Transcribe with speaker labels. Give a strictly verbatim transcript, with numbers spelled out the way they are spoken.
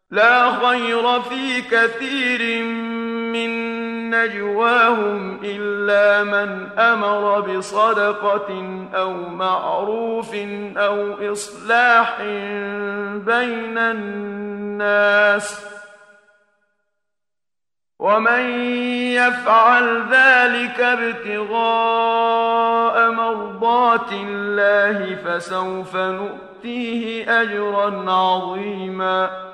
Speaker 1: لا خير في كثير من نجواهم إلا من أمر بصدقة أو معروف أو إصلاح بين الناس، ومن يفعل ذلك ابتغاء مرضات الله فسوف نؤتيه أجرا عظيما.